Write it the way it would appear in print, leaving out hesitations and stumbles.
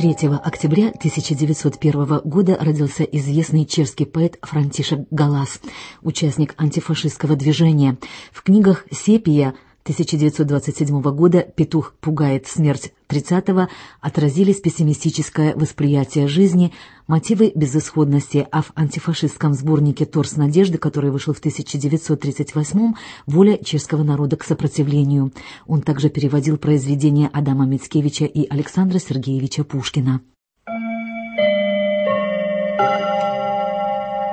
3 октября 1901 года родился известный чешский поэт Франтишек Галас, участник антифашистского движения. В книгах «Сепия» 1927 года «Петух пугает смерть 30-го» отразились пессимистическое восприятие жизни, мотивы безысходности, а в антифашистском сборнике «Торс надежды», который вышел в 1938-м, воля чешского народа к сопротивлению. Он также переводил произведения Адама Мицкевича и Александра Сергеевича Пушкина.